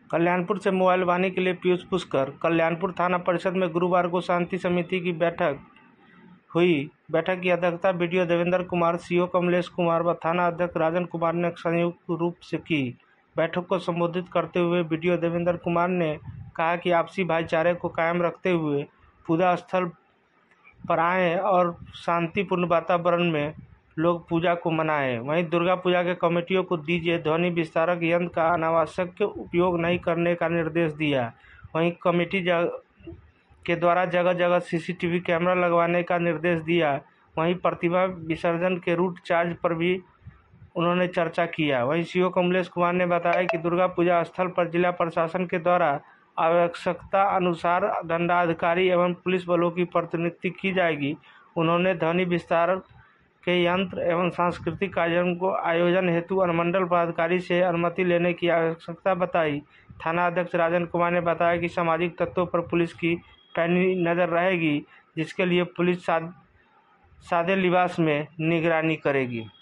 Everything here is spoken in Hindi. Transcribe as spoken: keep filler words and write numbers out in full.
कल्याणपुर से मोबाइल वाणी के लिए पीयूष पुष्कर। कल्याणपुर थाना परिषद में गुरुवार को शांति समिति की बैठक हुई। बैठक की अध्यक्षता बीडीओ देवेंद्र कुमार, सीओ कमलेश कुमार व थाना अध्यक्ष राजन कुमार ने संयुक्त रूप से की। बैठक को संबोधित करते हुए बीडीओ देवेंद्र कुमार ने कहा कि आपसी भाईचारे को कायम रखते हुए पूजा स्थल पर आएँ और शांतिपूर्ण वातावरण में लोग पूजा को मनाएं। वहीं दुर्गा पूजा के कमेटियों को डीजे, ध्वनि विस्तारक यंत्र का अनावश्यक उपयोग नहीं करने का निर्देश दिया। वहीं कमेटी के द्वारा जगह जगह सीसीटीवी कैमरा लगवाने का निर्देश दिया। वहीं प्रतिमा विसर्जन के रूट चार्ज पर भी उन्होंने चर्चा किया। वहीं सीओ कमलेश कुमार ने बताया कि दुर्गा पूजा स्थल पर जिला प्रशासन के द्वारा आवश्यकता अनुसार दंडाधिकारी एवं पुलिस बलों की प्रतिनियुक्ति की जाएगी। उन्होंने ध्वनि विस्तारक के यंत्र एवं सांस्कृतिक कार्यक्रम को आयोजन हेतु अनुमंडल पदाधिकारी से अनुमति लेने की आवश्यकता बताई। थाना अध्यक्ष राजन कुमार ने बताया कि सामाजिक तत्वों पर पुलिस की पैनी नज़र रहेगी, जिसके लिए पुलिस सादे लिबास में निगरानी करेगी।